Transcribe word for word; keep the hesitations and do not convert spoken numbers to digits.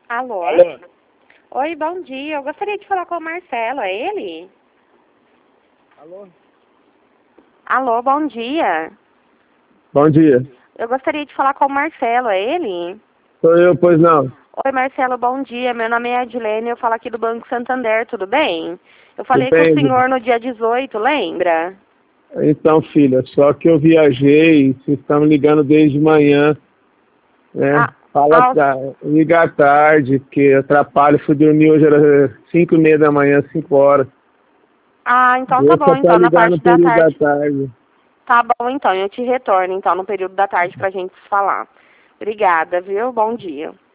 Alô? Alô? Oi, bom dia. Eu gostaria de falar com o Marcelo, é ele? Alô? Alô, bom dia. Bom dia. Eu gostaria de falar com o Marcelo, é ele? Sou eu, pois não. Oi, Marcelo, bom dia. Meu nome é Adilene, eu falo aqui do Banco Santander, tudo bem? Eu falei Tudo com o bem? senhor no dia dezoito, lembra? Então, filha, só que eu viajei, vocês estão me ligando desde manhã, né? Ah, Fala, ah, tá, liga à tarde, porque atrapalha, fui dormir hoje, era cinco e meia da manhã, cinco horas. ah, então tá Deixa bom, pra então, na ligar no parte da período da tarde. tarde. Tá bom, então, eu te retorno, então, no período da tarde pra gente se falar. Obrigada, viu? Bom dia.